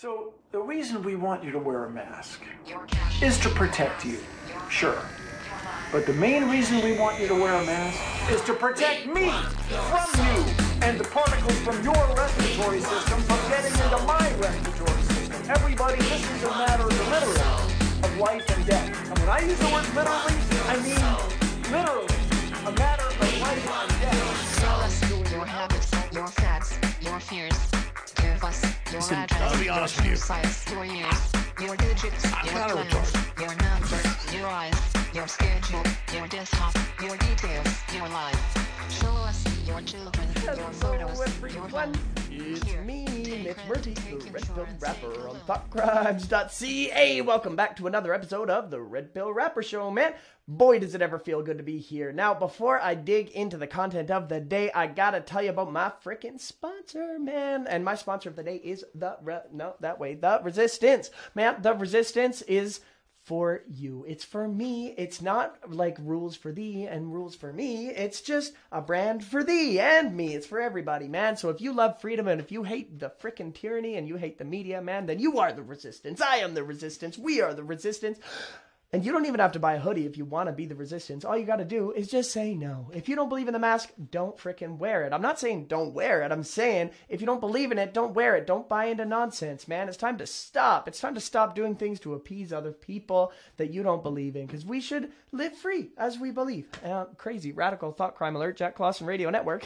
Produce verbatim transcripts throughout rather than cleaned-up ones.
So the reason we want you to wear a mask is to protect you, sure. But the main reason we want you to wear a mask is to protect me from you and the particles from your respiratory system from getting into my respiratory system. Everybody, this is a matter of literally of life and death. And when I use the word literally, I mean literally a matter of life and death. Tell us your habits, your fads, your fears. Give us your Listen, address, I'll be honest with you. your size, your years, your digits, I'm your kinda plans, retarded. your number, your eyes, your schedule, your desktop, your details, your life. Show us your children, your photos, your home. It's Here, me, take Nick credit, Murphy, take the Red Pill insurance, Rapper take a on look. thought crimes dot c a. Welcome back to another episode of the Red Pill Rapper Show, man. Boy, does it ever feel good to be here. Now, before I dig into the content of the day, I gotta tell you about my freaking sponsor, man. And my sponsor of the day is the, Re- no, that way, The Resistance. Man, The Resistance is for you. It's for me. It's not like rules for thee and rules for me. It's just a brand for thee and me. It's for everybody, man. So if you love freedom and if you hate the frickin' tyranny and you hate the media, man, then you are the resistance. I am the resistance. We are the resistance. And you don't even have to buy a hoodie if you want to be the resistance. All you got to do is just say no. If you don't believe in the mask, don't frickin' wear it. I'm not saying don't wear it. I'm saying if you don't believe in it, don't wear it. Don't buy into nonsense, man. It's time to stop. It's time to stop doing things to appease other people that you don't believe in. Because we should live free as we believe. Uh, crazy, radical thought crime alert, Jack Clausen Radio Network.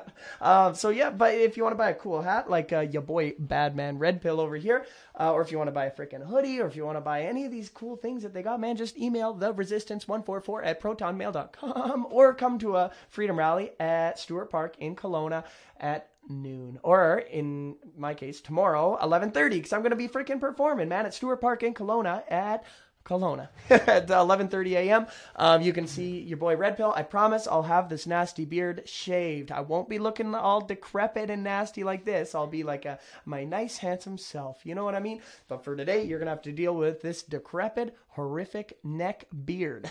um, so yeah, but if you want to buy a cool hat like uh, your boy Badman Red Pill over here, uh, or if you want to buy a frickin' hoodie, or if you want to buy any of these cool things that they got, man, just email the resistance one four four at proton mail dot com or come to a freedom rally at Stewart Park in Kelowna at noon, or in my case tomorrow eleven thirty, because I'm going to be freaking performing, man, at Stewart Park in Kelowna at Kelowna at eleven thirty a.m. Um, you can see your boy Red Pill. I promise I'll have this nasty beard shaved. I won't be looking all decrepit and nasty like this. I'll be like a my nice handsome self. You know what I mean? But for today, you're gonna have to deal with this decrepit, horrific neck beard.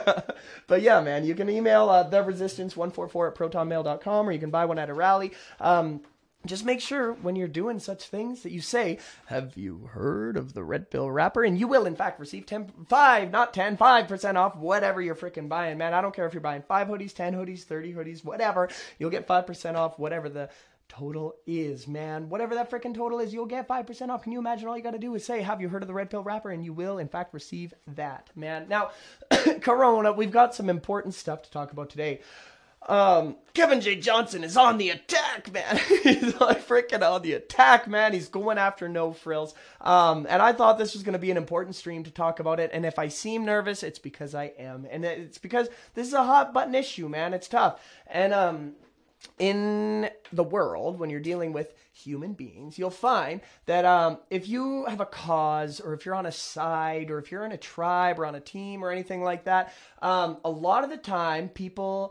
But yeah, man, you can email uh, the resistance one four four at proton mail dot com, or you can buy one at a rally. Um, Just make sure when you're doing such things that you say, have you heard of the Red Pill Rapper? And you will, in fact, receive ten, five, not ten, five percent off whatever you're freaking buying, man. I don't care if you're buying five hoodies, ten hoodies, thirty hoodies, whatever. You'll get five percent off whatever the total is, man. Whatever that freaking total is, you'll get five percent off. Can you imagine? All you got to do is say, have you heard of the Red Pill Rapper? And you will, in fact, receive that, man. Now, Corona, we've got some important stuff to talk about today. Um, Kevin J. Johnson is on the attack, man. He's like freaking on the attack, man. He's going after No Frills. Um, and I thought this was going to be an important stream to talk about it. And if I seem nervous, it's because I am. And it's because this is a hot button issue, man. It's tough. And, um, in the world, when you're dealing with human beings, you'll find that um, if you have a cause, or if you're on a side, or if you're in a tribe, or on a team, or anything like that, um, a lot of the time, people...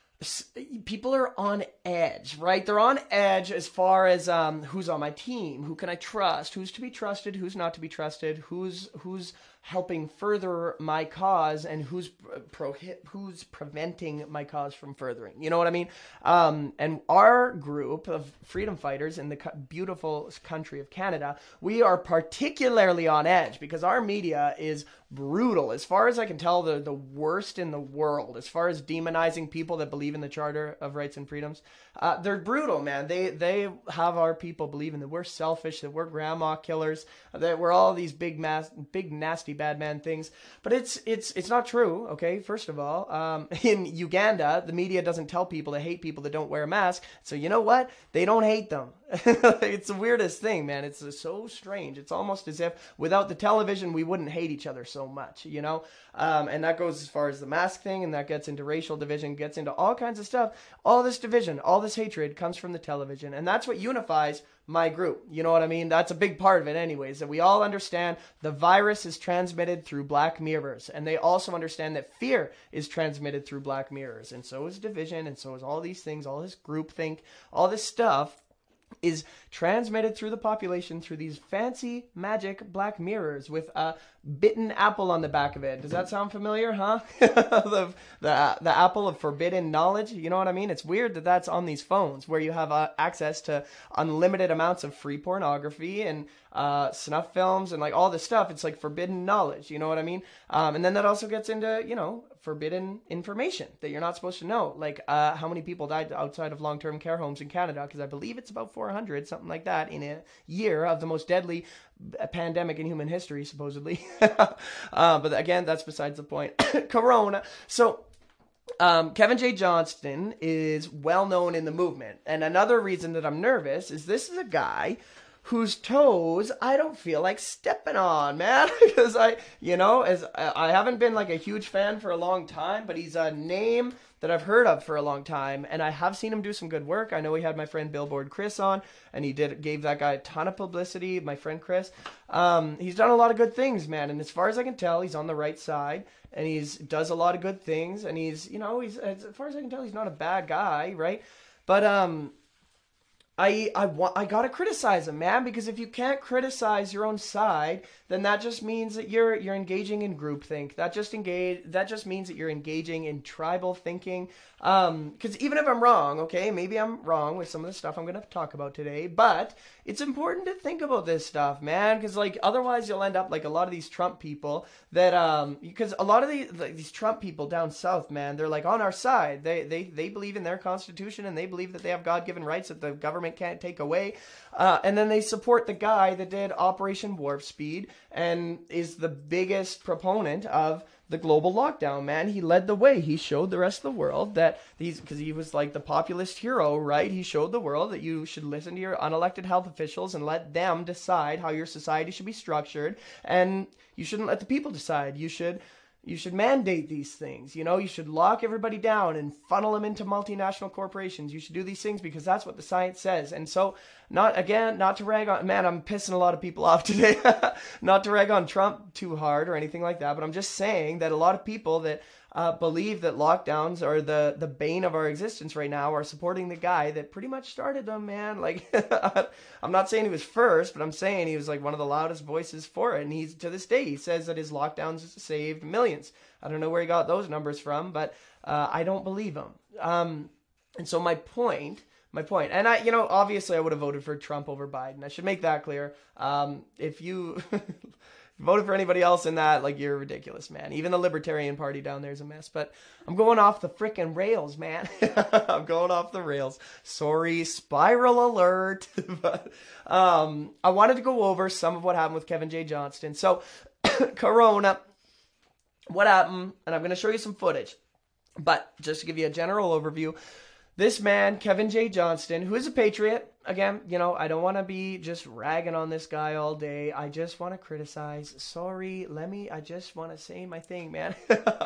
people are on edge, right? They're on edge as far as um, who's on my team, who can I trust, who's to be trusted, who's not to be trusted, who's who's helping further my cause, and who's prohib- who's preventing my cause from furthering. You know what I mean? Um, and our group of freedom fighters in the co- beautiful country of Canada, we are particularly on edge because our media is brutal. As far as I can tell, the the worst in the world, as far as demonizing people that believe in the Charter of Rights and Freedoms. Uh, they're brutal, man. They they have our people believing that we're selfish, that we're grandma killers, that we're all these big mass, big nasty bad man things. But it's it's it's not true. Okay, first of all, um, in Uganda, the media doesn't tell people to hate people that don't wear a mask. So you know what? They don't hate them. It's the weirdest thing, man. It's so strange. It's almost as if without the television, we wouldn't hate each other so much, you know? Um, and that goes as far as the mask thing, and that gets into racial division, gets into all kinds of stuff. All this division, all this hatred comes from the television. And that's what unifies my group. You know what I mean? That's a big part of it anyways, that we all understand the virus is transmitted through black mirrors. And they also understand that fear is transmitted through black mirrors. And so is division, and so is all these things, all this groupthink, all this stuff. is transmitted through the population through these fancy magic black mirrors with a bitten apple on the back of it. Does that sound familiar, huh? the, the the apple of forbidden knowledge, you know what I mean? It's weird that that's on these phones where you have uh, access to unlimited amounts of free pornography and uh, snuff films and like all this stuff. It's like forbidden knowledge, you know what I mean? Um, and then that also gets into, you know, forbidden information that you're not supposed to know, like uh, how many people died outside of long-term care homes in Canada, because I believe it's about four hundred, something like that, in a year of the most deadly pandemic in human history, supposedly. uh, but again, that's besides the point. Corona. So um, Kevin J. Johnston is well known in the movement, and another reason that I'm nervous is this is a guy whose toes I don't feel like stepping on, man, because I, you know, as I haven't been like a huge fan for a long time, but he's a name that I've heard of for a long time, and I have seen him do some good work. I know he had my friend Billboard Chris on, and he did gave that guy a ton of publicity, my friend Chris. Um, he's done a lot of good things, man, and as far as I can tell, he's on the right side, and he's does a lot of good things, and he's, you know, he's as far as I can tell, he's not a bad guy, right? But um. I I want I gotta criticize him, man, because if you can't criticize your own side, then that just means that you're you're engaging in groupthink. That just engage that just means that you're engaging in tribal thinking. Um, because even if I'm wrong, okay, maybe I'm wrong with some of the stuff I'm gonna talk about today, but it's important to think about this stuff, man, because like otherwise you'll end up like a lot of these Trump people that um because a lot of these like, these Trump people down south, man, they're like on our side. They they they believe in their constitution and they believe that they have God-given rights that the government can't take away, uh, and then they support the guy that did Operation Warp Speed and is the biggest proponent of the global lockdown, man. He led the way. He showed the rest of the world that these, because he was like the populist hero, right? He showed the world that you should listen to your unelected health officials and let them decide how your society should be structured, and you shouldn't let the people decide. You should You should mandate these things, you know, you should lock everybody down and funnel them into multinational corporations. You should do these things because that's what the science says. And so, not, again, not to rag on, man, I'm pissing a lot of people off today, not to rag on Trump too hard or anything like that, but I'm just saying that a lot of people that uh, believe that lockdowns are the, the bane of our existence right now are supporting the guy that pretty much started them, man. Like, I'm not saying he was first, but I'm saying he was like one of the loudest voices for it. And he's, to this day, he says that his lockdowns saved millions. I don't know where he got those numbers from, but uh, I don't believe him. Um, and so my point, my point, and I, you know, obviously I would have voted for Trump over Biden. I should make that clear. Um, if you voted for anybody else in that, like, you're ridiculous, man. Even the Libertarian Party down there is a mess. But I'm going off the frickin' rails, man. I'm going off the rails. Sorry, spiral alert. But um, I wanted to go over some of what happened with Kevin J. Johnston. So, Corona, what happened? And I'm going to show you some footage. But just to give you a general overview, this man, Kevin J. Johnston, who is a patriot, again, you know, I don't want to be just ragging on this guy all day. I just want to criticize. Sorry, let me, I just want to say my thing, man.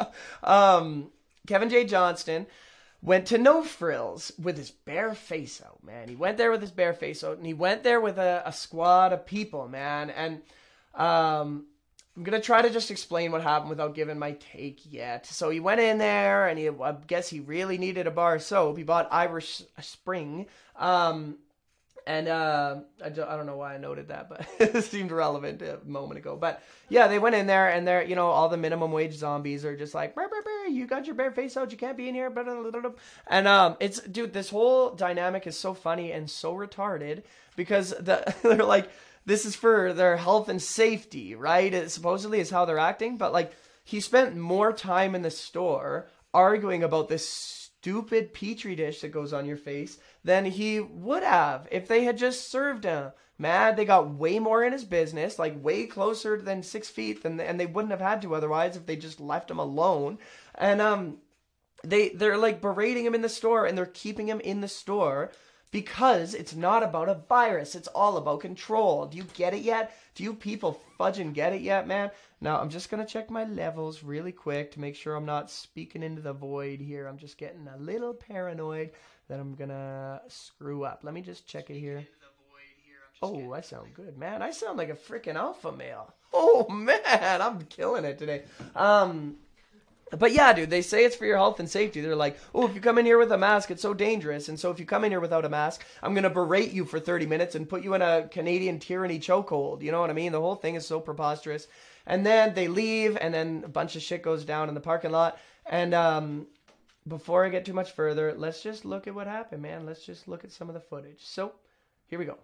um, Kevin J. Johnston went to No Frills with his bare face out, man. He went there with his bare face out, and he went there with a, a squad of people, man. And um, I'm going to try to just explain what happened without giving my take yet. So he went in there, and he, I guess he really needed a bar of soap. He bought Irish Spring. Um, and uh, I, don't, I don't know why I noted that, but it seemed relevant a moment ago. But yeah, they went in there, and they're, you know, all the minimum wage zombies are just like, burr, burr, burr, you got your bare face out, you can't be in here. Blah, blah, blah, blah. And um, it's, dude, this whole dynamic is so funny and so retarded because the, they're like, this is for their health and safety, right? It supposedly is how they're acting. But like, he spent more time in the store arguing about this stupid petri dish that goes on your face than he would have if they had just served him. Man, they got way more in his business, like way closer than six feet than, and they wouldn't have had to otherwise if they just left him alone. And um, they they're like berating him in the store, and they're keeping him in the store because it's not about a virus. It's all about control. Do you get it yet? Do you people fudging get it yet, man? Now, I'm just going to check my levels really quick to make sure I'm not speaking into the void here. I'm just getting a little paranoid that I'm going to screw up. Let me just check it here. Oh, I sound good, man. I sound like a freaking alpha male. Oh, man, I'm killing it today. Um, But yeah, dude, they say it's for your health and safety. They're like, oh, if you come in here with a mask, it's so dangerous. And so if you come in here without a mask, I'm going to berate you for thirty minutes and put you in a Canadian tyranny chokehold. You know what I mean? The whole thing is so preposterous. And then they leave, and then a bunch of shit goes down in the parking lot. And um, before I get too much further, let's just look at what happened, man. Let's just look at some of the footage. So here we go.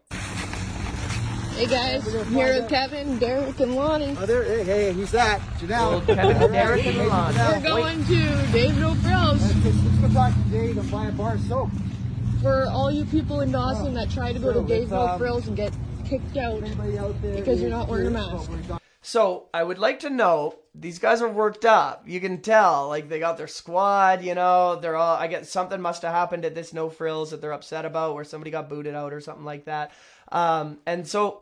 Hey guys, I'm here with Kevin, Derek, and Lonnie. Oh, there, hey, hey, who's that? Janelle. Kevin, Derek, and Lonnie. We're going Wait. to David O'Frills. Let's go talk to Dave and buy a bar of soap. For all you people in Dawson oh. that try to go to David um, O'Frills and get kicked out, out because you're not wearing a mask. So I would like to know, these guys are worked up. You can tell, like they got their squad, you know, they're all, I guess something must have happened at this No Frills that they're upset about, where somebody got booted out or something like that. Um, and so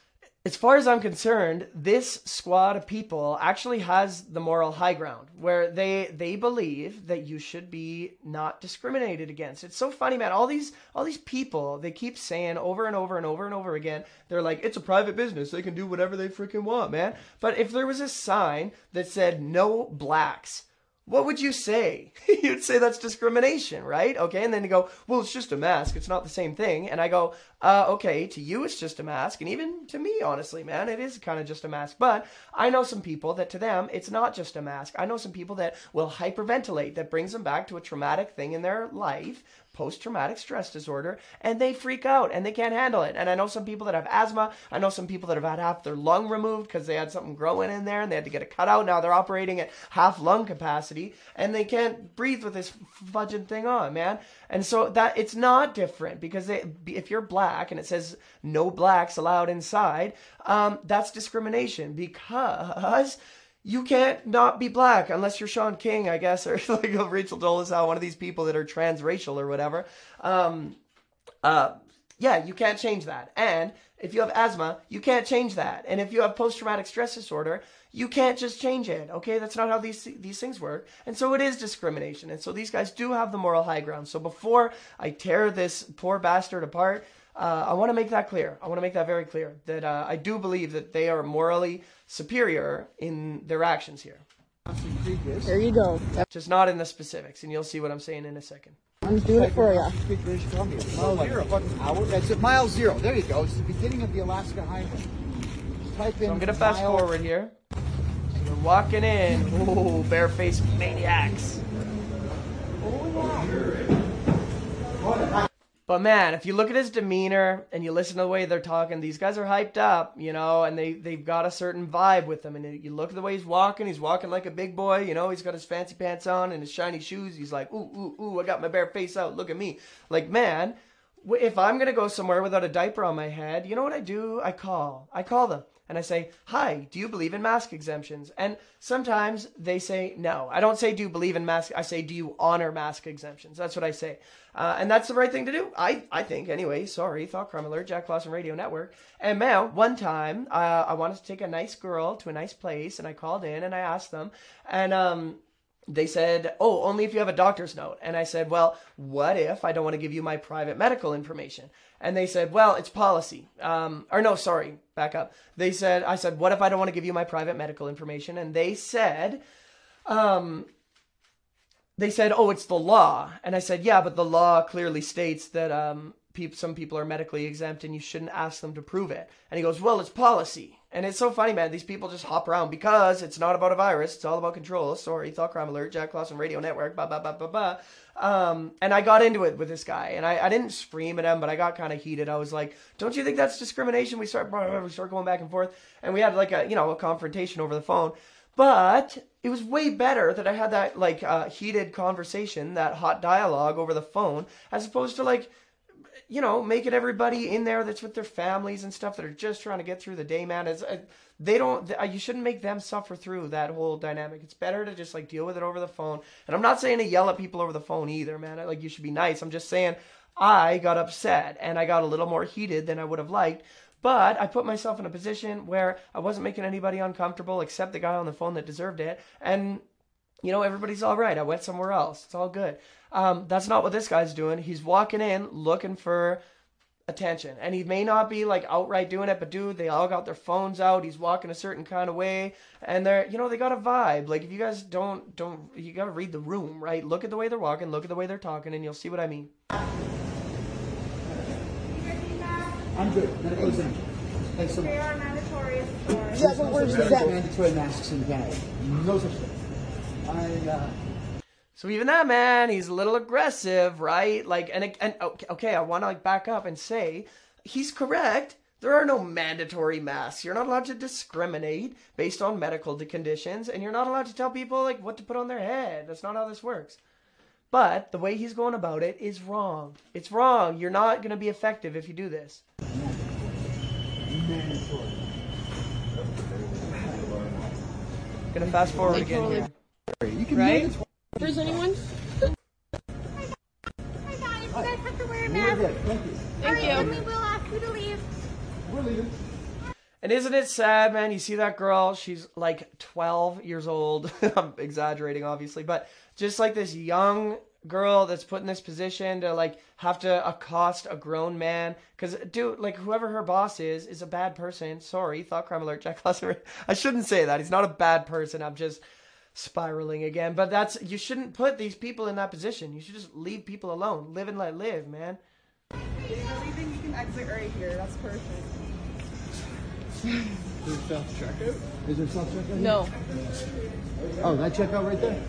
as far as I'm concerned, this squad of people actually has the moral high ground, where they they believe that you should be not discriminated against. It's so funny, man. All these all these people, they keep saying over and over and over and over again, they're like, it's a private business. They can do whatever they freaking want, man. But if there was a sign that said no blacks, what would you say? You'd say that's discrimination, right? Okay, and then you go, well, it's just a mask. It's not the same thing. And I go, uh, okay, to you it's just a mask. And even to me, honestly, man, it is kind of just a mask. But I know some people that to them, it's not just a mask. I know some people that will hyperventilate, that brings them back to a traumatic thing in their life, post-traumatic stress disorder, and they freak out and they can't handle it. And I know some people that have asthma. I know some people that have had half their lung removed because they had something growing in there and they had to get it cut out. Now they're operating at half lung capacity and they can't breathe with this fudging thing on, man. And so that it's not different, because they, if you're black and it says no blacks allowed inside, um, that's discrimination, because you can't not be black unless you're Sean King, I guess, or like Rachel Dolezal, one of these people that are transracial or whatever. Um, uh, yeah, you can't change that. And if you have asthma, you can't change that. And if you have post-traumatic stress disorder, you can't just change it. Okay, that's not how these these things work. And so it is discrimination. And so these guys do have the moral high ground. So before I tear this poor bastard apart, Uh, I want to make that clear. I want to make that very clear, that uh, I do believe that they are morally superior in their actions here. There you go. Just not in the specifics, and you'll see what I'm saying in a second. I'm doing it for you. Speak British Columbia. Mile zero. Hour. That's it. Mile zero. There you go. It's the beginning of the Alaska Highway. Type in so I'm going to fast mile... forward here. So we're walking in. Ooh, barefaced maniacs. Oh, yeah. But man, if you look at his demeanor and you listen to the way they're talking, these guys are hyped up, you know, and they, they've got a certain vibe with them. And you look at the way he's walking, he's walking like a big boy, you know, he's got his fancy pants on and his shiny shoes. He's like, ooh, ooh, ooh, I got my bare face out. Look at me. Like, man, if I'm going to go somewhere without a diaper on my head, you know what I do? I call. I call them. And I say, hi, do you believe in mask exemptions? And sometimes they say no. I don't say, do you believe in mask? I say, do you honor mask exemptions? That's what I say. Uh, and that's the right thing to do. I, I think, anyway. Sorry, Thought Crime Alert, Jack Clausen Radio Network. And man, one time, uh, I wanted to take a nice girl to a nice place, and I called in and I asked them. And um, they said, oh, only if you have a doctor's note. And I said, well, what if I don't want to give you my private medical information? And they said, well, it's policy. Um, or no, sorry, back up. They said, I said, what if I don't want to give you my private medical information? And they said, um, they said, oh, it's the law. And I said, yeah, but the law clearly states that um, pe- some people are medically exempt and you shouldn't ask them to prove it. And he goes, well, it's policy. And it's so funny, man. These people just hop around because it's not about a virus. It's all about control. Sorry, Thought Crime Alert, Jack Clausen Radio Network, ba ba ba ba ba. Um, and I got into it with this guy, and I, I didn't scream at him, but I got kind of heated. I was like, don't you think that's discrimination? We start, we start going back and forth, and we had like a, you know, a confrontation over the phone. But it was way better that I had that like uh, heated conversation, that hot dialogue over the phone, as opposed to like, you know, making everybody in there that's with their families and stuff that are just trying to get through the day, man. It's, uh, they don't, uh, you shouldn't make them suffer through that whole dynamic. It's better to just like deal with it over the phone. And I'm not saying to yell at people over the phone either, man. I, like you should be nice. I'm just saying I got upset and I got a little more heated than I would have liked. But I put myself in a position where I wasn't making anybody uncomfortable except the guy on the phone that deserved it. And, you know, everybody's all right. I went somewhere else. It's all good. Um, that's not what this guy's doing. He's walking in looking for attention. And he may not be like outright doing it, but dude, they all got their phones out. He's walking a certain kind of way, and they're, you know, they got a vibe. Like, if you guys don't, don't, you got to read the room, right? Look at the way they're walking, look at the way they're talking, and you'll see what I mean. I'm good. That goes in. Thanks so much. They are mandatory stores. Yeah, but where's that? Mandatory masks in Canada. No such thing. I, uh... So even that man, he's a little aggressive, right? Like, and and okay, I want to like back up and say he's correct. There are no mandatory masks. You're not allowed to discriminate based on medical conditions, and you're not allowed to tell people like what to put on their head. That's not how this works. But the way he's going about it is wrong. It's wrong. You're not going to be effective if you do this. Mandatory. Gonna fast forward Like, again totally. here. You can Right? mandatory. If there's anyone? Hi guys, you guys have to wear a We're mask. good. Thank you. Thank Alright, you. we will ask you to leave. We're leaving. And isn't it sad, man? You see that girl, she's like twelve years old. I'm exaggerating, obviously, but just like this young girl that's put in this position to like have to accost a grown man. Because, dude, like whoever her boss is, is a bad person. Sorry, thought crime alert, Jack Lasseter. I shouldn't say that. He's not a bad person. I'm just spiraling again. But that's, you shouldn't put these people in that position. You should just leave people alone. Live and let live, man. If you're leaving, you can exit right here. That's perfect. Is there self-checkout? Is there self-checkout? No. Oh, that checkout right there?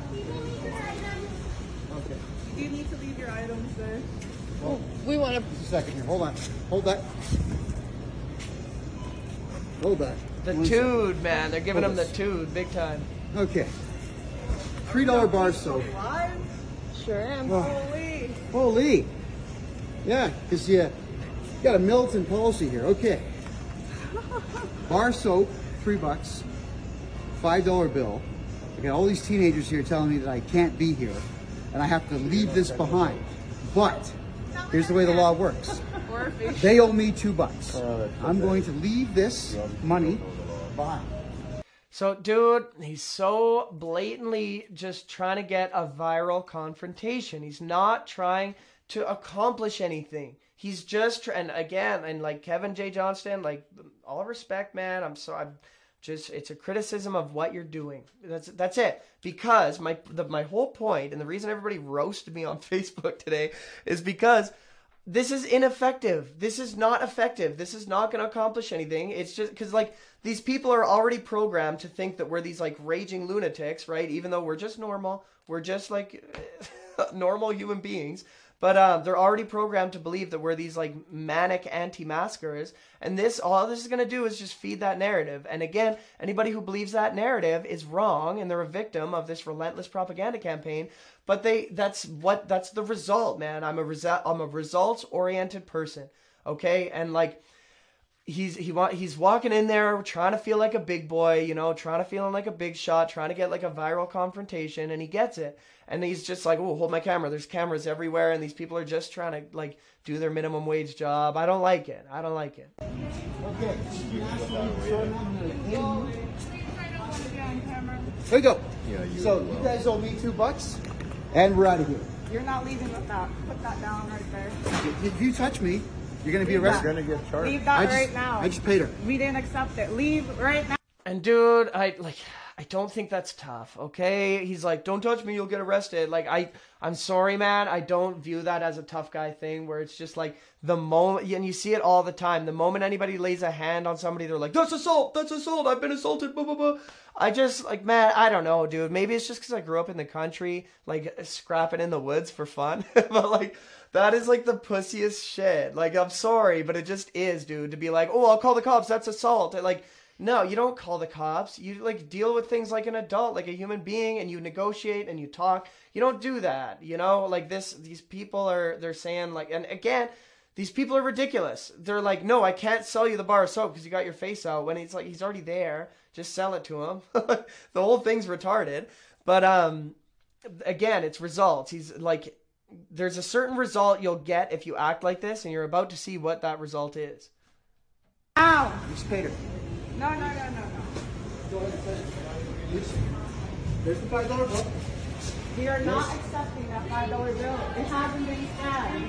Okay. You need to leave your items there. Well, We want to. just a second here. Hold on. Hold that. Hold that. The One second. tood, man. They're giving Hold him the this. tood big time. Okay. Three dollar bar soap. Live? Sure am. Oh, Holy. holy. Yeah, because you got a militant policy here. Okay. Bar soap, three bucks. Five dollar bill. I got all these teenagers here telling me that I can't be here, and I have to leave this behind. But here's the way the law works. Or a face. They owe me two bucks. I'm going to leave this money behind. So, dude, he's so blatantly just trying to get a viral confrontation. He's not trying to accomplish anything. He's just, trying, and again, and like Kevin J. Johnston, like, all respect, man. I'm so, I'm just, it's a criticism of what you're doing. That's that's it. Because my the, my whole point, and the reason everybody roasted me on Facebook today, is because this is ineffective. This is not effective. This is not going to accomplish anything. It's just because, like, these people are already programmed to think that we're these, like, raging lunatics, right? Even though we're just normal. We're just, like, normal human beings. But um, they're already programmed to believe that we're these, like, manic anti-maskers. And this, all this is going to do is just feed that narrative. And again, anybody who believes that narrative is wrong, and they're a victim of this relentless propaganda campaign. But they, that's what, that's the result, man. I'm a result, I'm a results-oriented person, okay? And, like, he's, he wa- he's walking in there trying to feel like a big boy, you know, trying to feel like a big shot, trying to get, like, a viral confrontation, and he gets it. And he's just like, oh, hold my camera. There's cameras everywhere, and these people are just trying to, like, do their minimum wage job. I don't like it. I don't like it. Okay. On camera. Here we go. So you guys owe me two bucks, and we're out of here. You're not leaving with that. Put that down right there. If you touch me, you're going to be Leave arrested. that. You're going to get charged. Leave that I just, right now. I just paid her. We didn't accept it. Leave right now. And dude, I like I don't think that's tough, okay? He's like, don't touch me, you'll get arrested. Like, I, I'm sorry, man. I don't view that as a tough guy thing where it's just like the moment, and you see it all the time. The moment anybody lays a hand on somebody, they're like, that's assault, that's assault, I've been assaulted, blah, blah, blah. I just, like, man, I don't know, dude. Maybe it's just because I grew up in the country, like, scrapping in the woods for fun. But, like, that is, like, the pussiest shit. Like, I'm sorry, but it just is, dude, to be like, oh, I'll call the cops, that's assault. Like, no, you don't call the cops. You, like, deal with things like an adult, like a human being, and you negotiate and you talk. You don't do that, you know? Like, this, these people are, they're saying, like, and again, these people are ridiculous. They're like, no, I can't sell you the bar of soap because you got your face out. When he's like, he's already there. Just sell it to him. The whole thing's retarded. But, um, again, it's results. He's like, there's a certain result you'll get if you act like this, and you're about to see what that result is. Ow! You just paid her. No, no, no, no, no. Go ahead and pay her. There's the five dollar bill. We are not accepting that five dollar bill. It hasn't been scanned.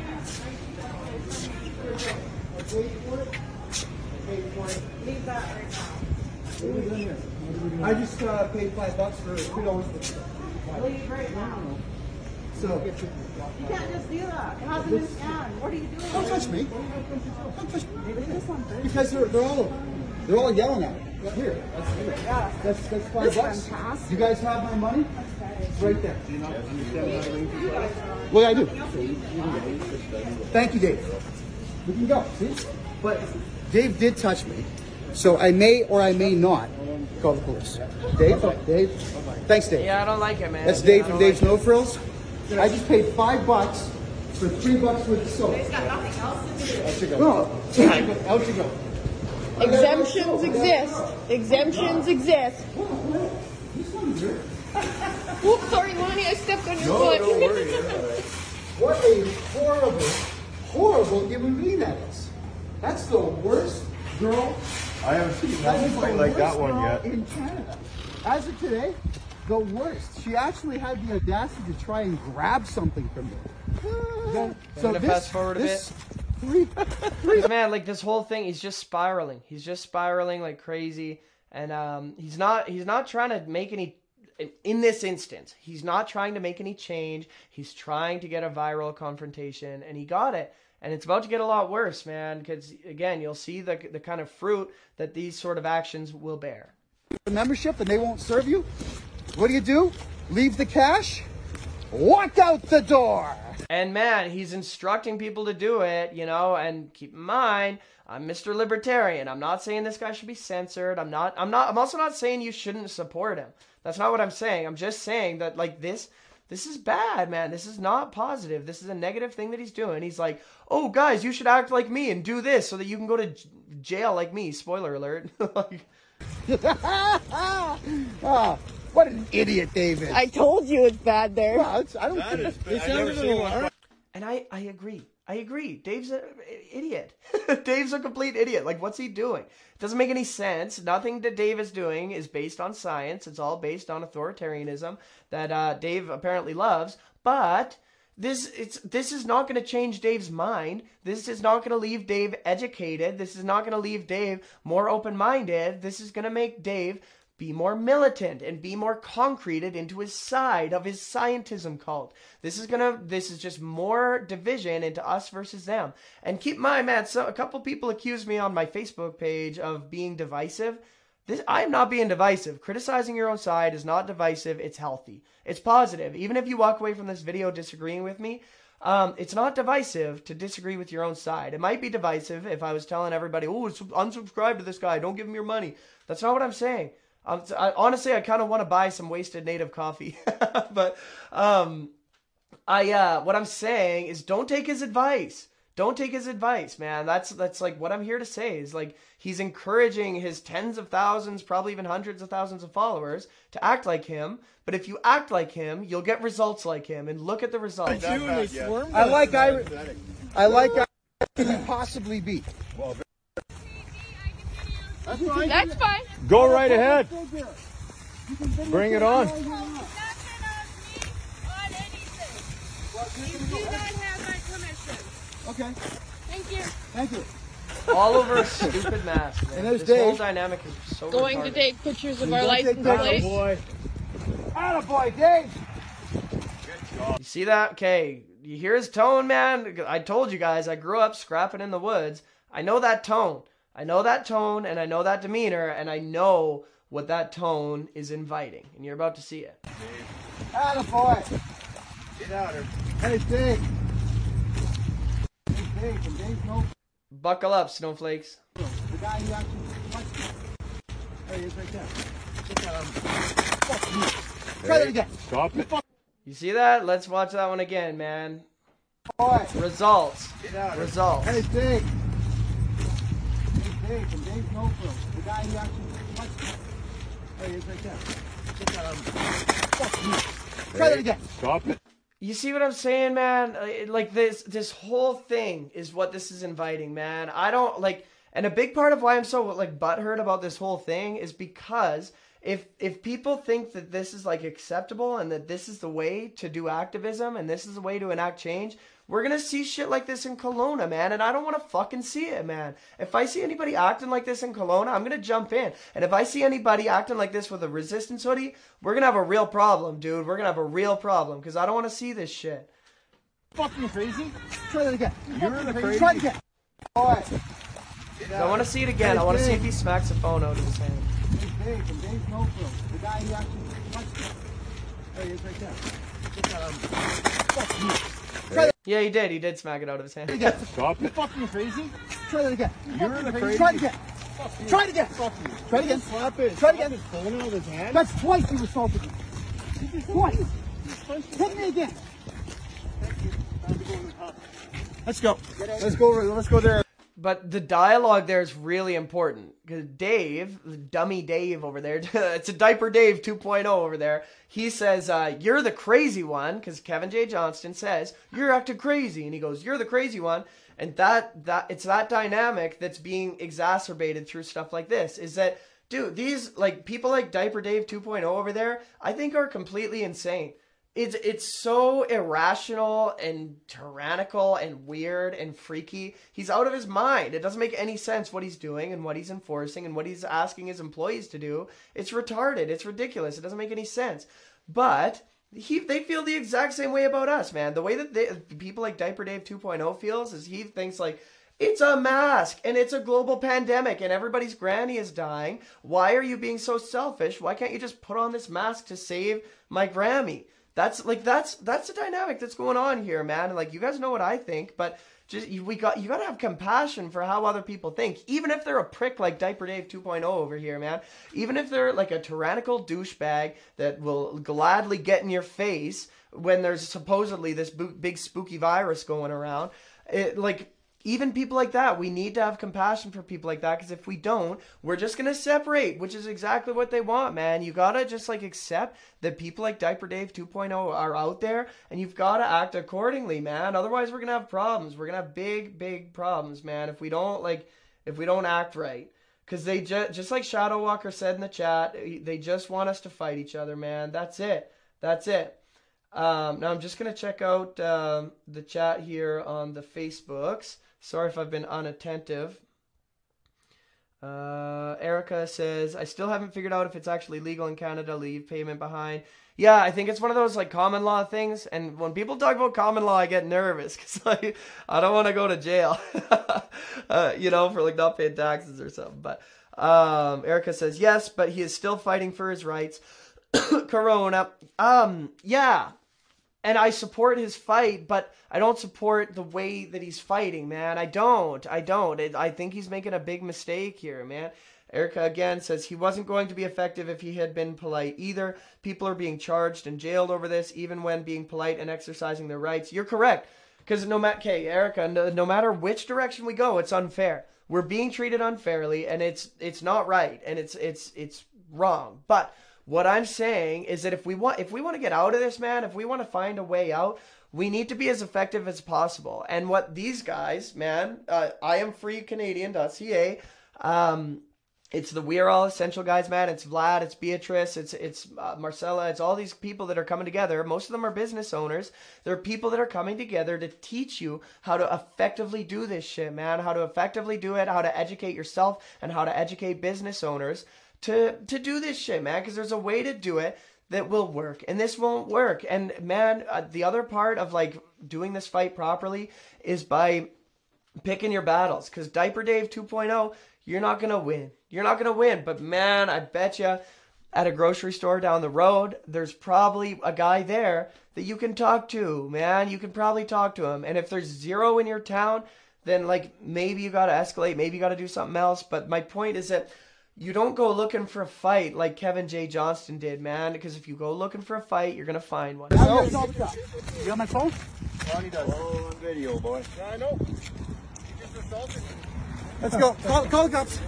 Leave that right now. What are we doing here? I just uh, paid five bucks for three dollars. Leave right now. So, You can't just do that. It hasn't been scanned. What are you doing? don't touch me. Don't touch me. This one first. Because they're, they're all they're all yelling at me. Here, that's here. Yeah. That's that's five That's bucks. fantastic. You guys have my money? It's right there. Do you not understand how to ring people? Well, I do. Thank you, Dave. We can go. See? But Dave did touch me, so I may or I may not call the police. Dave, Dave. Thanks, Dave. Yeah, I don't like it, man. That's Dave I from don't Dave's like No Frills. I just paid five bucks for three bucks worth of soap. He's got nothing else to do. Out you go. No, out you go. Exemptions exist. Exemptions exist. Oops, sorry, Lonnie, I stepped on your No, foot. don't worry. What a horrible, horrible human being that is. That's the worst girl. I haven't seen That is nothing the quite like that worst one girl yet. in Canada. As of today, the worst. She actually had the audacity to try and grab something from me. Then- I'm gonna fast forward a this Three, Because, man, like this whole thing, he's just spiraling. He's just spiraling like crazy, and um, he's not. He's not trying to make any. In this instance, he's not trying to make any change. He's trying to get a viral confrontation, and he got it. And it's about to get a lot worse, man. Because again, you'll see the the kind of fruit that these sort of actions will bear. membership and they won't serve you. What do you do? Leave the cash. Walk out the door. And man, he's instructing people to do it, you know, and keep in mind, I'm Mister Libertarian. I'm not saying this guy should be censored. I'm not, I'm not, I'm also not saying you shouldn't support him. That's not what I'm saying. I'm just saying that, like, this, this is bad, man. This is not positive. This is a negative thing that he's doing. He's like, oh, guys, you should act like me and do this so that you can go to j- jail like me. Spoiler alert. Like, Ah, what an idiot, David. I told you it's bad there. Well, it's, I don't That think is it- bad. I've never seen one. and I, I agree. I agree. Dave's an idiot. Dave's a complete idiot. Like, what's he doing? It doesn't make any sense. Nothing that Dave is doing is based on science. It's all based on authoritarianism that uh, Dave apparently loves. But this it's this is not going to change Dave's mind. This is not going to leave Dave educated. This is not going to leave Dave more open-minded. This is going to make Dave be more militant and be more concreted into his side of his scientism cult. This is gonna, this is just more division into us versus them. And keep in mind, man, so a couple people accused me on my Facebook page of being divisive. This, I'm not being divisive. Criticizing your own side is not divisive. It's healthy. It's positive. Even if you walk away from this video disagreeing with me, um, it's not divisive to disagree with your own side. It might be divisive if I was telling everybody, oh, unsubscribe to this guy, don't give him your money. That's not what I'm saying. Um, I, honestly, I kind of want to buy some wasted native coffee, but um, I uh, what I'm saying is don't take his advice. Don't take his advice, man. That's that's like what I'm here to say is like he's encouraging his tens of thousands, probably even hundreds of thousands of followers to act like him. But if you act like him, you'll get results like him. And look at the results. That bad yet. I like I, I like I can you possibly be. That's fine. That's fine. Go right ahead. Bring it on. Nothing on me on anything. You do not have my permission. Okay. Thank you. Thank you. All over a stupid mask, man. And there's this whole Dave. dynamic is so Going retarded. to take pictures of our Go take license pictures. plate. Boy. Attaboy, Dave. You see that? Okay, you hear his tone, man? I told you guys, I grew up scrapping in the woods. I know that tone. I know that tone, and I know that demeanor, and I know what that tone is inviting. And you're about to see it. Attaboy. Get out of here. Hey, Dave. Hey, Dave. From Dave's No Buckle up, snowflakes. The guy who actually touched me. There he is right there. Look at him. Fuck you. Try that again. Stop it. You see that? Let's watch that one again, man. Boy. Results. Get out of here. Results. Hey, Dave. Hey, Dave. From Dave's No Frills. The guy who actually touched me. There he is right there. Look at him. Fuck you. Try that again. Stop it. You see what I'm saying, man? Uh, Like this, this whole thing is what this is inviting, man. I don't like, And a big part of why I'm so like butthurt about this whole thing is because if if people think that this is like acceptable and that this is the way to do activism and this is the way to enact change, we're gonna see shit like this in Kelowna, man, and I don't want to fucking see it, man. If I see anybody acting like this in Kelowna, I'm gonna jump in. And if I see anybody acting like this with a resistance hoodie, we're gonna have a real problem, dude. We're gonna have a real problem, because I don't want to see this shit. Fucking crazy? Try that again. You're the crazy. crazy. Try it again. All right. I want to see it again. I want to see if he smacks the phone out of his hand. It's Dave from Dave's Notebook. The guy who actually touched it. There he is right there. Just, um, fuck you. Try that. Yeah, he did. He did smack it out of his hand. Stop You it. fucking crazy? Try that again. You're Fucking the crazy. crazy. Try it again. Try it again. Fuck you. Try it again. Slap it. Try it again. His phone out of his hand. That's twice you assaulted me. Twice. Hit me again. Let's go. Let's go. Let's go there. But the dialogue there is really important, because Dave, the dummy Dave over there, it's a Diaper Dave two point oh over there, he says, uh, you're the crazy one, because Kevin J. Johnston says, you're acting crazy, and he goes, you're the crazy one, and that, that it's that dynamic that's being exacerbated through stuff like this, is that, dude, these, like, people like Diaper Dave two point oh over there, I think are completely insane. It's it's so irrational and tyrannical and weird and freaky. He's out of his mind. It doesn't make any sense what he's doing and what he's enforcing and what he's asking his employees to do. It's retarded. It's ridiculous. It doesn't make any sense. But he they feel the exact same way about us, man. The way that they, people like Diaper Dave two point oh feels is he thinks like, it's a mask and it's a global pandemic and everybody's granny is dying. Why are you being so selfish? Why can't you just put on this mask to save my Grammy? That's like that's that's the dynamic that's going on here, man. And like, you guys know what I think, but just you, we got you got to have compassion for how other people think, even if they're a prick like Diaper Dave two point oh over here, man. Even if they're like a tyrannical douchebag that will gladly get in your face when there's supposedly this bo- big spooky virus going around. It, like, even people like that, we need to have compassion for people like that, because if we don't, we're just going to separate, which is exactly what they want, man. You got to just, like, accept that people like Diaper Dave two point oh are out there, and you've got to act accordingly, man. Otherwise, we're going to have problems. We're going to have big, big problems, man, if we don't, like, if we don't act right. Because they just, just like Shadow Walker said in the chat, they just want us to fight each other, man. That's it. That's it. Um, now, I'm just going to check out um, the chat here on the Facebooks. Sorry if I've been unattentive. Uh, Erica says, I still haven't figured out if it's actually legal in Canada to leave payment behind. Yeah, I think it's one of those like common law things. And when people talk about common law, I get nervous because like, I don't want to go to jail, uh, you know, for like not paying taxes or something. But um, Erica says, yes, but he is still fighting for his rights. Corona. Um, yeah. And I support his fight, but I don't support the way that he's fighting, man. I don't. I don't. It, I think he's making a big mistake here, man. Erica again says he wasn't going to be effective if he had been polite either. People are being charged and jailed over this, even when being polite and exercising their rights. You're correct. Because no matter, okay, Erica, no, no matter which direction we go, it's unfair. We're being treated unfairly, and it's it's not right, and it's it's it's wrong. But what I'm saying is that if we want if we want to get out of this, man, if we want to find a way out, we need to be as effective as possible. And what these guys, man, uh, I am free Canadian dot C A, um, it's the We're All Essential guys, man. It's Vlad, it's Beatrice, it's it's uh, Marcella, it's all these people that are coming together. Most of them are business owners. They're people that are coming together to teach you how to effectively do this shit, man. How to effectively do it, how to educate yourself, and how to educate business owners to to do this shit, man, because there's a way to do it that will work, and this won't work. And man, uh, the other part of like doing this fight properly is by picking your battles, because Diaper Dave two point oh, you're not gonna win. You're not gonna win, but man, I bet you at a grocery store down the road, there's probably a guy there that you can talk to, man. You can probably talk to him, and if there's zero in your town, then like maybe you gotta escalate, maybe you gotta do something else. But my point is that you don't go looking for a fight like Kevin J. Johnston did, man, because if you go looking for a fight, you're going to find one. Oh. You got my phone? Ronnie does. Oh, on video, boy. Yeah, I know. You just assaulted me. Let's go. Call, call the cops.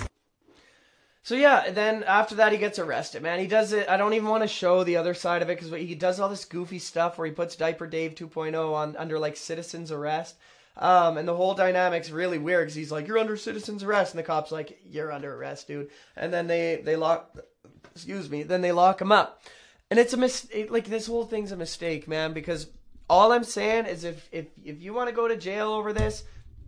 So yeah, then after that he gets arrested, man. He does it, I don't even want to show the other side of it, because he does all this goofy stuff where he puts Diaper Dave two point oh on under like citizen's arrest. Um, and the whole dynamic's really weird because he's like, you're under citizen's arrest. And the cop's like, you're under arrest, dude. And then they, they lock, excuse me, then they lock him up. And it's a mistake, like this whole thing's a mistake, man, because all I'm saying is if, if, if you want to go to jail over this,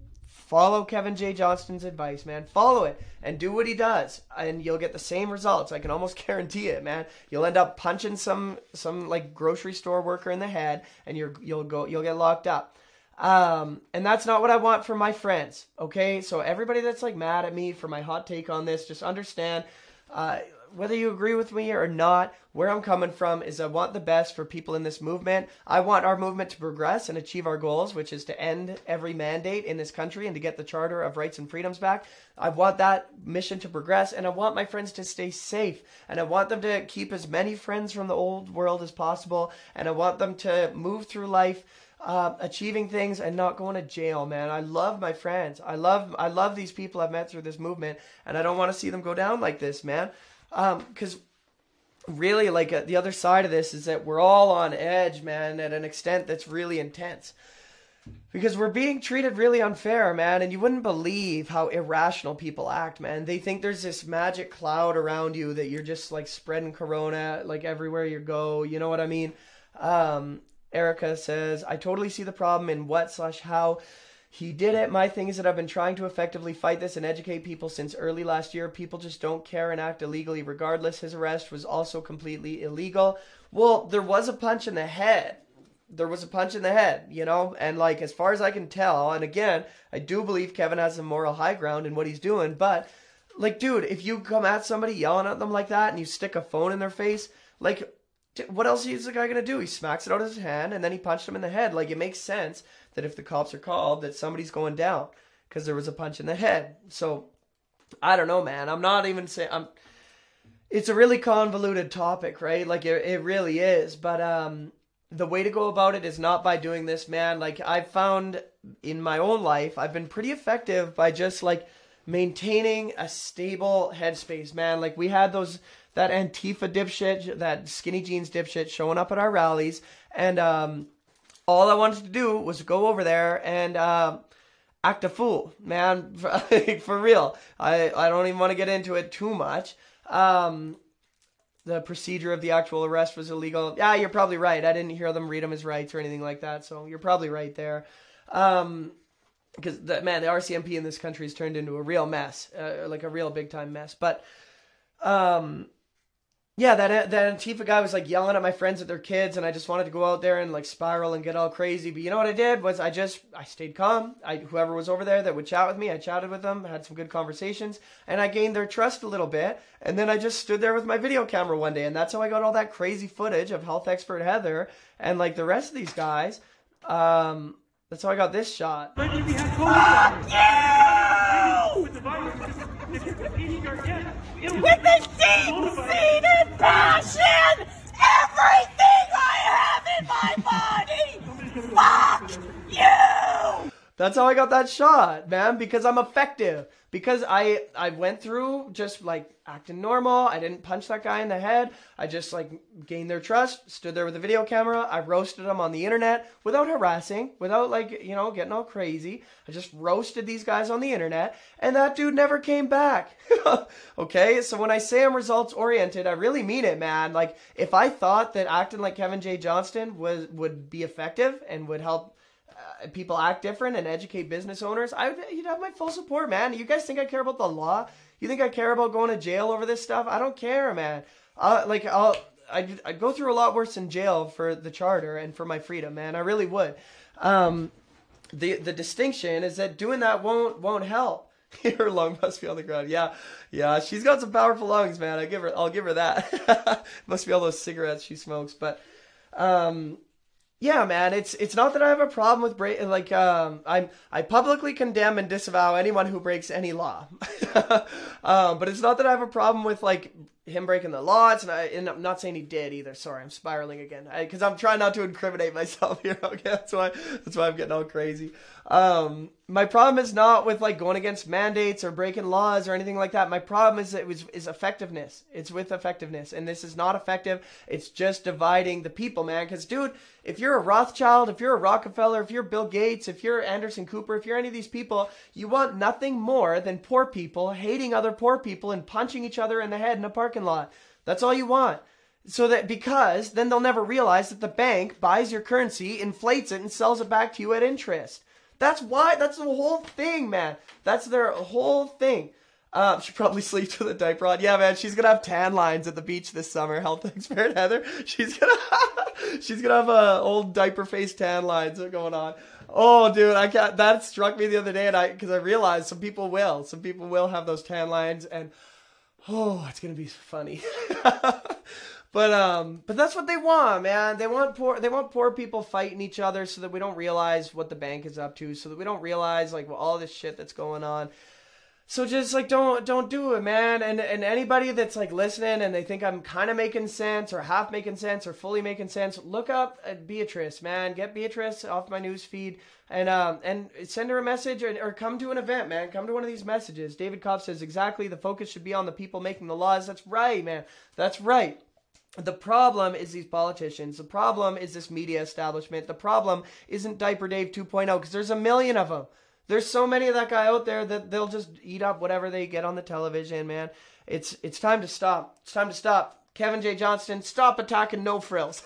follow Kevin J. Johnston's advice, man. Follow it and do what he does, and you'll get the same results. I can almost guarantee it, man. You'll end up punching some some like grocery store worker in the head, and you're you'll go you'll get locked up. Um, and that's not what I want for my friends. Okay, so everybody that's like mad at me for my hot take on this, just understand. Uh, Whether you agree with me or not, where I'm coming from is I want the best for people in this movement. I want our movement to progress and achieve our goals, which is to end every mandate in this country and to get the Charter of Rights and Freedoms back. I want that mission to progress, and I want my friends to stay safe, and I want them to keep as many friends from the old world as possible, and I want them to move through life Uh, achieving things and not going to jail, man. I love my friends. I love I love these people I've met through this movement, and I don't want to see them go down like this, man. Because um, really, like uh, the other side of this is that we're all on edge, man, at an extent that's really intense. Because we're being treated really unfair, man, and you wouldn't believe how irrational people act, man. They think there's this magic cloud around you that you're just like spreading corona like everywhere you go. You know what I mean? Um, Erica says, I totally see the problem in what slash how he did it. My thing is that I've been trying to effectively fight this and educate people since early last year. People just don't care and act illegally regardless. His arrest was also completely illegal. Well, there was a punch in the head. There was a punch in the head, you know? And like, as far as I can tell, and again, I do believe Kevin has some moral high ground in what he's doing, but like, dude, if you come at somebody yelling at them like that and you stick a phone in their face, like, what else is the guy going to do? He smacks it out of his hand and then he punched him in the head. Like, it makes sense that if the cops are called, that somebody's going down because there was a punch in the head. So, I don't know, man. I'm not even saying... I'm. It's a really convoluted topic, right? Like, it, it really is. But um, the way to go about it is not by doing this, man. Like, I've found in my own life, I've been pretty effective by just, like, maintaining a stable headspace, man. Like, we had those... that Antifa dipshit, that skinny jeans dipshit showing up at our rallies. And um, all I wanted to do was go over there and uh, act a fool, man, for, for real. I, I don't even want to get into it too much. Um, the procedure of the actual arrest was illegal. Yeah, you're probably right. I didn't hear them read him his rights or anything like that. So you're probably right there. Um, because, the, man, the R C M P in this country has turned into a real mess, uh, like a real big time mess. But... Um, Yeah, that that Antifa guy was like yelling at my friends at their kids, and I just wanted to go out there and like spiral and get all crazy. But you know what I did was I just I stayed calm. I whoever was over there that would chat with me, I chatted with them, had some good conversations, and I gained their trust a little bit. And then I just stood there with my video camera one day, and that's how I got all that crazy footage of health expert Heather and like the rest of these guys. Um, that's how I got this shot. Fuck you! With the deep-seated passion, everything I have in my body, fuck you! That's how I got that shot, man, because I'm effective. Because I, I went through just, like, acting normal. I didn't punch that guy in the head. I just, like, gained their trust, stood there with a video camera. I roasted them on the internet without harassing, without, like, you know, getting all crazy. I just roasted these guys on the internet, and that dude never came back. Okay? So when I say I'm results-oriented, I really mean it, man. Like, if I thought that acting like Kevin J. Johnston was would be effective and would help Uh, people act different and educate business owners, I would, you'd have my full support, man. You guys think I care about the law? You think I care about going to jail over this stuff? I don't care, man. Uh, like, I'll, I'd, I'd go through a lot worse in jail for the charter and for my freedom, man. I really would. Um, the the distinction is that doing that won't won't help. Her lung must be on the ground. Yeah, yeah. She's got some powerful lungs, man. I give her. I'll give her that. Must be all those cigarettes she smokes, but. Um, Yeah, man, it's it's not that I have a problem with break like um I'm I publicly condemn and disavow anyone who breaks any law, um, but it's not that I have a problem with like him breaking the law. It's not, and I'm not saying he did either. Sorry, I'm spiraling again. Because I'm trying not to incriminate myself here. Okay, that's why that's why I'm getting all crazy. Um, my problem is not with like going against mandates or breaking laws or anything like that. My problem is it was is effectiveness. It's with effectiveness, and this is not effective. It's just dividing the people, man. Because dude, if you're a Rothschild, if you're a Rockefeller, if you're Bill Gates, if you're Anderson Cooper, if you're any of these people, you want nothing more than poor people hating other poor people and punching each other in the head in a parking lot. That's all you want. So that because then they'll never realize that the bank buys your currency, inflates it, and sells it back to you at interest. That's why. That's the whole thing, man. That's their whole thing. Um, she probably sleeps with a diaper on. Yeah, man. She's gonna have tan lines at the beach this summer. Health expert Heather. She's gonna she's gonna have uh, old diaper face tan lines going on. Oh, dude, I can't. That struck me the other day, and I because I realized some people will. Some people will have those tan lines, and oh, it's gonna be funny. But um, but that's what they want, man. They want poor, they want poor people fighting each other so that we don't realize what the bank is up to, so that we don't realize like all this shit that's going on. So just like don't don't do it, man. And and anybody that's like listening and they think I'm kind of making sense or half making sense or fully making sense, look up at Beatrice, man. Get Beatrice off my news feed and um and send her a message or, or come to an event, man. Come to one of these messages. David Kopp says exactly the focus should be on the people making the laws. That's right, man. That's right. The problem is these politicians. The problem is this media establishment. The problem isn't Diaper Dave two point oh because there's a million of them. There's so many of that guy out there that they'll just eat up whatever they get on the television, man. It's it's time to stop. It's time to stop. Kevin J. Johnston, stop attacking No Frills.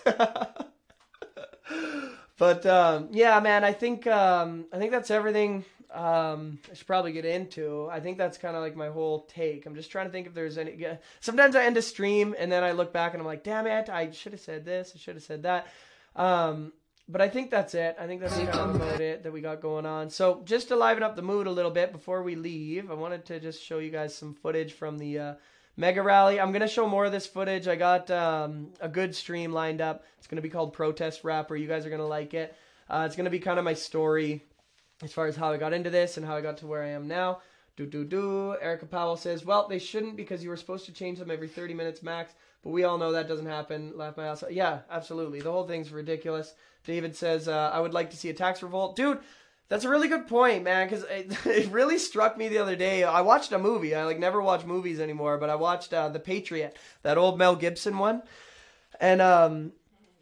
But um, yeah, man, I think um, I think that's everything. Um, I should probably get into. I think that's kind of like my whole take. I'm just trying to think if there's any. Sometimes I end a stream and then I look back and I'm like, damn it, I should have said this. I should have said that. Um, but I think that's it. I think that's kind of about it that we got going on. So just to liven up the mood a little bit before we leave, I wanted to just show you guys some footage from the uh, Mega Rally. I'm going to show more of this footage. I got um, a good stream lined up. It's going to be called Protest Rapper. You guys are going to like it. Uh, it's going to be kind of my story as far as how I got into this and how I got to where I am now. Do, do, do. Erica Powell says, well, they shouldn't because you were supposed to change them every thirty minutes max, but we all know that doesn't happen. Laugh my ass off. Yeah, absolutely. The whole thing's ridiculous. David says, uh, I would like to see a tax revolt. Dude, that's a really good point, man, because it, it really struck me the other day. I watched a movie. I like never watch movies anymore, but I watched uh, The Patriot, that old Mel Gibson one. And um,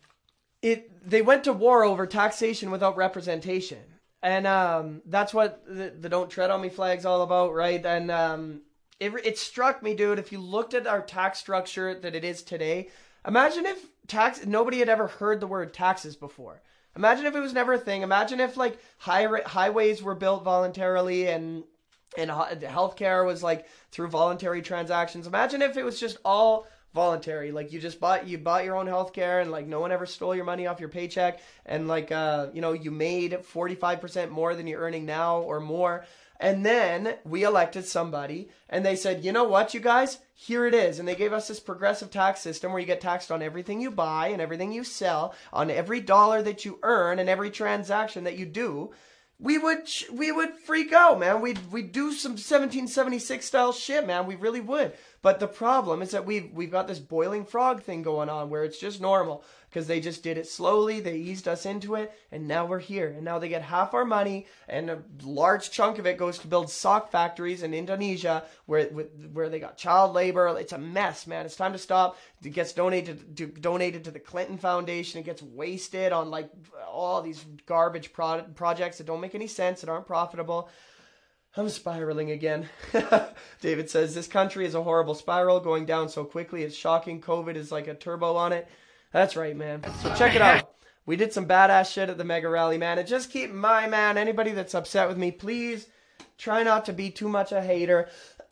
it they went to war over taxation without representation. And um, that's what the, the Don't Tread on Me flag's all about, right? And um, it, it struck me, dude, if you looked at our tax structure that it is today, imagine if tax nobody had ever heard the word taxes before. Imagine if it was never a thing. Imagine if like high, highways were built voluntarily and and healthcare was like through voluntary transactions. Imagine if it was just all voluntary, like you just bought you bought your own healthcare and like no one ever stole your money off your paycheck and like uh you know you made forty-five percent more than you're earning now or more. And then we elected somebody and they said, you know what, you guys, here it is. And they gave us this progressive tax system where you get taxed on everything you buy and everything you sell, on every dollar that you earn and every transaction that you do. We would we would freak out, man. We'd, we'd do some seventeen seventy-six style shit, man. We really would. But the problem is that we've, we've got this boiling frog thing going on where it's just normal because they just did it slowly. They eased us into it. And now we're here. And now they get half our money. And a large chunk of it goes to build sock factories in Indonesia where where they got child labor. It's a mess, man. It's time to stop. It gets donated to, donated to the Clinton Foundation. It gets wasted on like all these garbage pro- projects that don't make any sense, that aren't profitable. I'm spiraling again. David says, this country is a horrible spiral going down so quickly. It's shocking. COVID is like a turbo on it. That's right, man. So check it out. We did some badass shit at the Mega Rally, man. And just keep in mind, man, anybody that's upset with me, please try not to be too much a hater.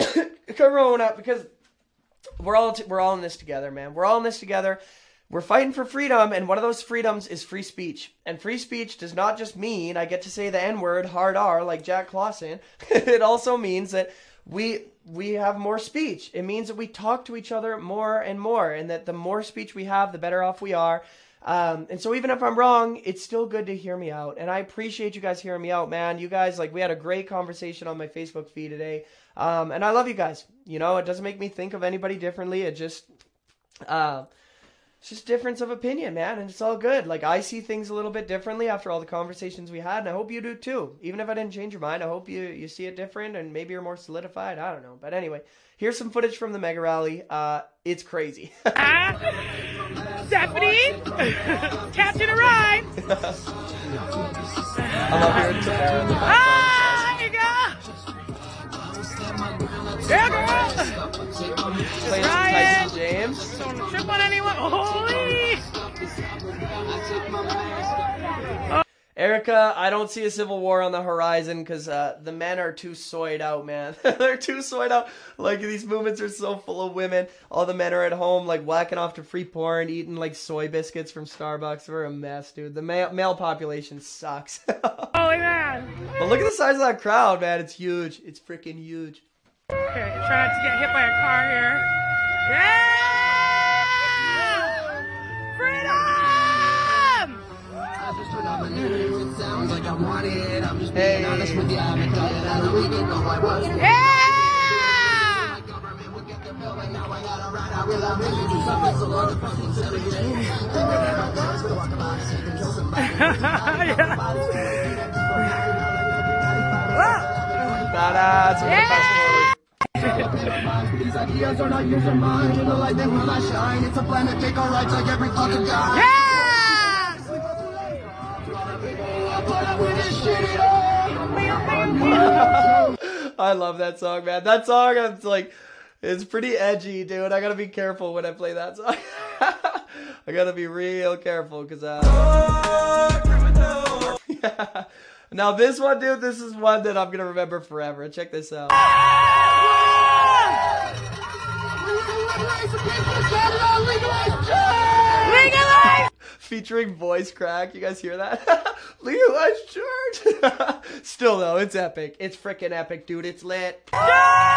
Corona, because we're all, t- we're all in this together, man. We're all in this together. We're fighting for freedom, and one of those freedoms is free speech. And free speech does not just mean I get to say the N-word hard R like Jack Clausen. It also means that we we have more speech. It means that we talk to each other more and more, and that the more speech we have, the better off we are. Um, and so even if I'm wrong, it's still good to hear me out. And I appreciate you guys hearing me out, man. You guys, like, we had a great conversation on my Facebook feed today. Um, and I love you guys. You know, it doesn't make me think of anybody differently. It just, uh, it's just difference of opinion, man. And it's all good. Like, I see things a little bit differently after all the conversations we had. And I hope you do too. Even if I didn't change your mind, I hope you, you see it different and maybe you're more solidified. I don't know. But anyway, here's some footage from the mega rally. Uh, it's crazy. Stephanie, catching a ride. I love hearing Tara. Ah, there you go. Yeah, girl. Playing some Tyson James. Don't trip on anyone. Holy. Erica, I don't see a civil war on the horizon because uh, the men are too soyed out, man. They're too soyed out. Like, these movements are so full of women. All the men are at home, like, whacking off to free porn, eating, like, soy biscuits from Starbucks. We're a mess, dude. The male, male population sucks. Holy man. But look at the size of that crowd, man. It's huge. It's freaking huge. Okay, try not to get hit by a car here. Yeah! Freedom! Hey. Badass. Yeah! These ideas are not yours or mine. In the light they will not shine. It's a planet, take our rights like every fucking guy. Yeah! I love that song, man. That song, it's like, it's pretty edgy, dude. I gotta be careful when I play that song. I gotta be real careful, because, uh... yeah. Now this one, dude, this is one that I'm gonna remember forever. Check this out. Legalize! Featuring voice crack. You guys hear that? Legalize church. Still though, it's epic. It's freaking epic, dude. It's lit. Freedom!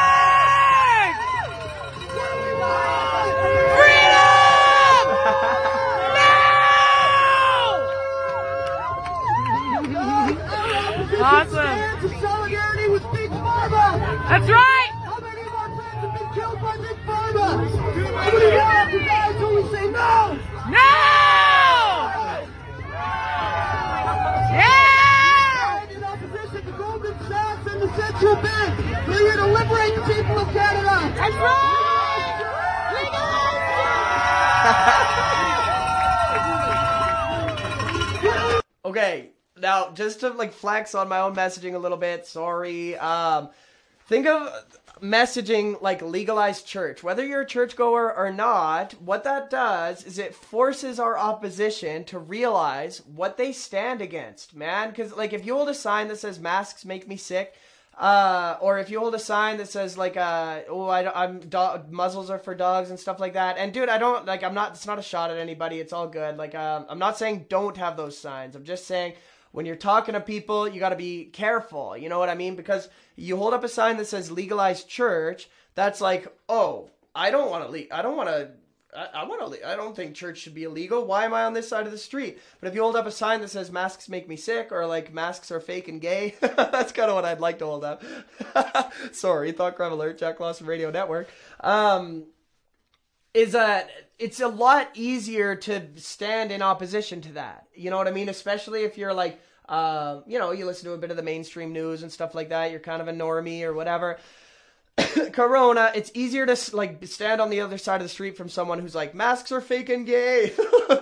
No! Awesome. Solidarity with Big Pharma. That's right. How many of our friends have been killed by Big Pharma? How many have to die until we say no? No! Yeah! In opposition to Goldman Sachs and the central bank, we're here to liberate the people of Canada. That's right! Legalize! Okay, now just to like flex on my own messaging a little bit, sorry. Um, think of messaging like legalized church. Whether you're a churchgoer or not, what that does is it forces our opposition to realize what they stand against, man. Because like if you hold a sign that says masks make me sick, uh, or if you hold a sign that says like, uh, oh, I, I'm do- muzzles are for dogs and stuff like that. And dude, I don't like. I'm not. It's not a shot at anybody. It's all good. Like, um, I'm not saying don't have those signs. I'm just saying, when you're talking to people, you got to be careful. You know what I mean? Because you hold up a sign that says legalized church. That's like, oh, I don't want to le- I don't want to. I, I want to. Le- I don't think church should be illegal. Why am I on this side of the street? But if you hold up a sign that says masks make me sick, or like masks are fake and gay, that's kind of what I'd like to hold up. Sorry, Thought Crime Alert, Jack Lawson Radio Network. Um, is that it's a lot easier to stand in opposition to that. You know what I mean? Especially if you're like, uh, you know, you listen to a bit of the mainstream news and stuff like that. You're kind of a normie or whatever. Corona, it's easier to like stand on the other side of the street from someone who's like, masks are fake and gay.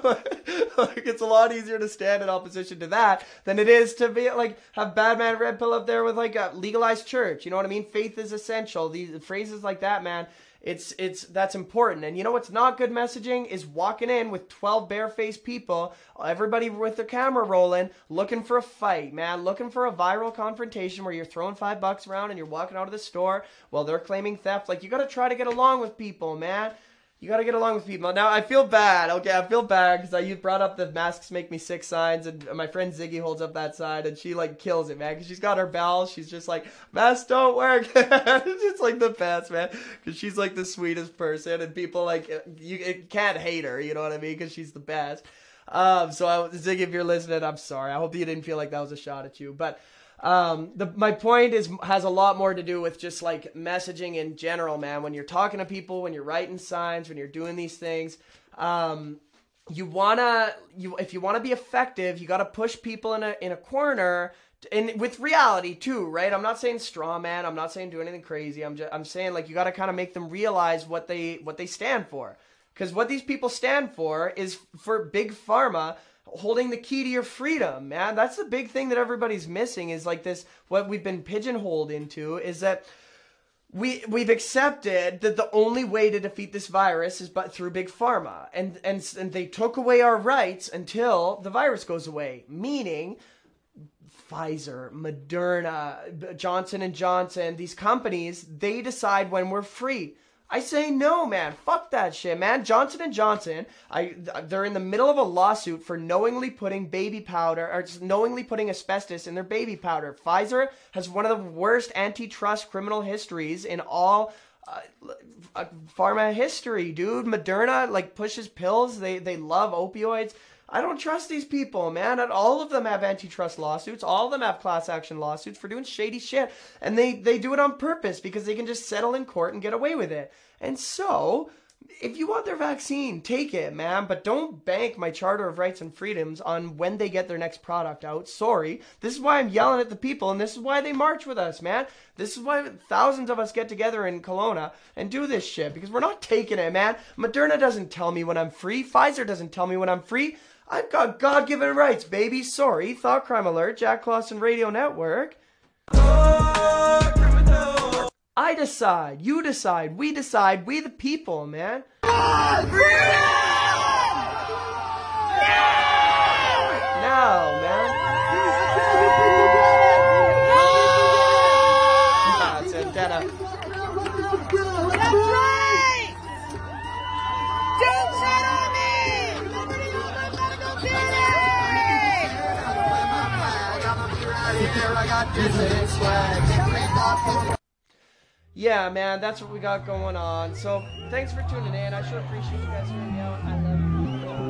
Like, it's a lot easier to stand in opposition to that than it is to be like have Badman Red Pill up there with like a legalized church. You know what I mean? Faith is essential. These phrases like that, man. It's it's that's important. And you know what's not good messaging is walking in with twelve barefaced people, everybody with their camera rolling, looking for a fight, man, looking for a viral confrontation where you're throwing five bucks around and you're walking out of the store while they're claiming theft. Like, you got to try to get along with people, man. You got to get along with people. Now, I feel bad, okay? I feel bad because you brought up the masks make me sick signs, and my friend Ziggy holds up that sign, and she, like, kills it, man, because she's got her bells. She's just like, masks don't work. It's just, like, the best, man, because she's, like, the sweetest person, and people, like, you it can't hate her, you know what I mean, because she's the best. Um, so, I, Ziggy, if you're listening, I'm sorry. I hope you didn't feel like that was a shot at you, but Um, the, my point is has a lot more to do with just like messaging in general, man. When you're talking to people, when you're writing signs, when you're doing these things, um, you wanna you if you wanna be effective, you gotta push people in a in a corner. And with reality too, right? I'm not saying straw man. I'm not saying do anything crazy. I'm just I'm saying like you got to kind of make them realize what they what they stand for, because what these people stand for is for big pharma holding the key to your freedom, man. That's the big thing that everybody's missing is like this. What we've been pigeonholed into is that we we've accepted that the only way to defeat this virus is but through big pharma, and and and they took away our rights until the virus goes away, meaning Pfizer, Moderna, Johnson and Johnson, these companies, they decide when we're free. I say no, man. Fuck that shit, man. Johnson and Johnson, I they're in the middle of a lawsuit for knowingly putting baby powder, or just knowingly putting asbestos in their baby powder. Pfizer has one of the worst antitrust criminal histories in all uh, pharma history, dude. Moderna, like, pushes pills. They, they love opioids. I don't trust these people, man. And all of them have antitrust lawsuits. All of them have class action lawsuits for doing shady shit. And they, they do it on purpose because they can just settle in court and get away with it. And so, if you want their vaccine, take it, man. But don't bank my Charter of Rights and Freedoms on when they get their next product out. Sorry. This is why I'm yelling at the people, and this is why they march with us, man. This is why thousands of us get together in Kelowna and do this shit, because we're not taking it, man. Moderna doesn't tell me when I'm free. Pfizer doesn't tell me when I'm free. I've got God-given rights, baby. Sorry. Thought Crime Alert, Jack Clausen Radio Network. I decide. You decide. We decide. We the people, man. Now, man. That's antenna. That's right! Don't shit on me! Yeah, man, that's what we got going on. So, thanks for tuning in. I sure appreciate you guys hearing me out. I love you.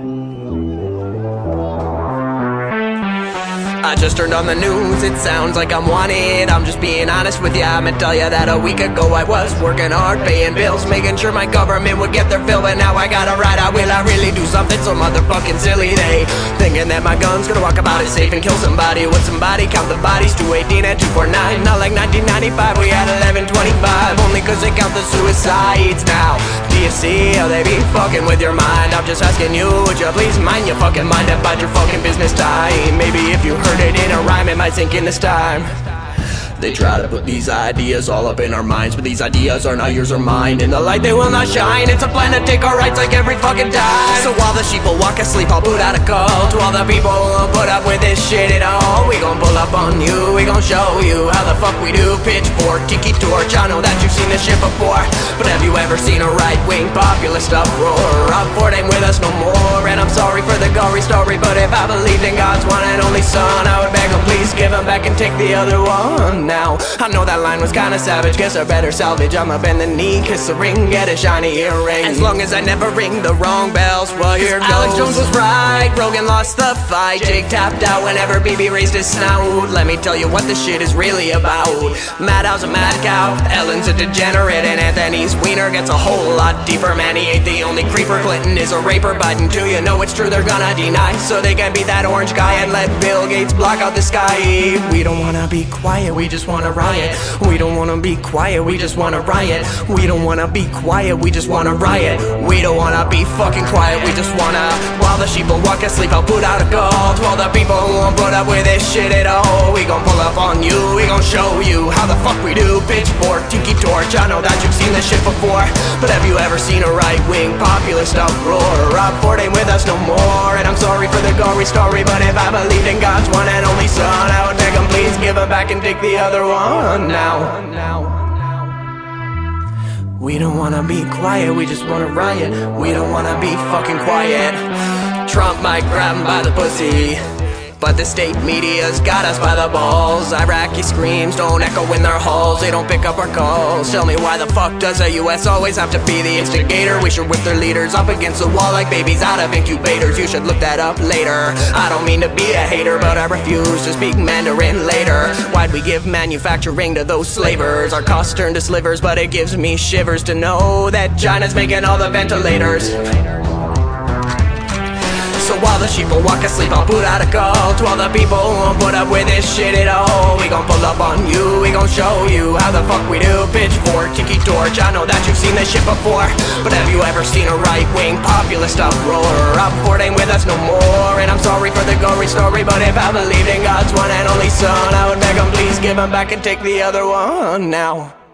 I just turned on the news, it sounds like I'm wanted. I'm just being honest with ya, I'ma tell ya that a week ago I was working hard, paying bills, making sure my government would get their fill. But now I gotta write out, will I really do something so motherfucking silly? They thinking that my gun's gonna walk about it safe and kill somebody. Would somebody count the bodies? two eighteen and two forty-nine. Not like nineteen ninety-five, we had eleven twenty-five. Only cause they count the suicides now. Do you see how they be fucking with your mind? I'm just asking you, would you please mind your fucking mind and bide your fucking business time? Maybe if you heard it in a rhyme, it might sink in this time. They try to put these ideas all up in our minds, but these ideas are not yours or mine. In the light they will not shine. It's a plan to take our rights like every fucking time. So while the sheep will walk asleep, I'll boot out a call to all the people who won't put up with this shit at all. We gon' pull up on you, we gon' show you how the fuck we do. Pitchfork, tiki torch, I know that you've seen this shit before, but have you ever seen a right-wing populist uproar? Upford ain't with us no more, and I'm sorry for the gory story, but if I believed in God's one and only son, I would beg him please give him back and take the other one. Now, I know that line was kinda savage, guess I better salvage. I'ma bend the knee, kiss the ring, get a shiny earring. As long as I never ring the wrong bells, well here goes. Alex Jones was right, Rogan lost the fight. Jake tapped out whenever B B raised his snout. Let me tell you what this shit is really about. Madhow's a mad cow, Ellen's a degenerate, and Anthony's wiener gets a whole lot deeper. Man, he ain't the only creeper, Clinton is a raper. Biden too, you know it's true, they're gonna deny, so they can be that orange guy and let Bill Gates block out the sky. We don't wanna be quiet, we just wanna riot. We don't wanna be quiet, we just wanna riot. We don't wanna be quiet, we just wanna riot. We don't wanna be fucking quiet, we just wanna. While the sheep will walk asleep, I'll put out a call to all the people who won't put up with this shit at all. We gon' pull up on you, we gon' show you how the fuck we do. Pitchfork, tiki torch, I know that you've seen this shit before, but have you ever seen a right-wing populist uproar? Upford ain't with us no more, and I'm sorry for the gory story, but if I believed in God's one and only son, I would beg him please give him back and take the other one. Now, now. We don't wanna be quiet, we just wanna riot. We don't wanna be fucking quiet. Trump might grab him by the pussy. but the state media's got us by the balls. Iraqi screams don't echo in their halls, they don't pick up our calls. Tell me why the fuck does the U S always have to be the instigator? We should whip their leaders up against the wall like babies out of incubators. You should look that up later. I don't mean to be a hater, but I refuse to speak Mandarin later. Why'd we give manufacturing to those slavers? Our costs turn to slivers, but it gives me shivers to know that China's making all the ventilators. So while the sheep will walk asleep, I'll put out a call to all the people who won't put up with this shit at all. We gon' pull up on you, we gon' show you how the fuck we do. Pitchfork, tiki torch, I know that you've seen this shit before, but have you ever seen a right-wing populist uproar? Rappaport ain't with us no more, and I'm sorry for the gory story, but if I believed in God's one and only son, I would beg him please give him back and take the other one now.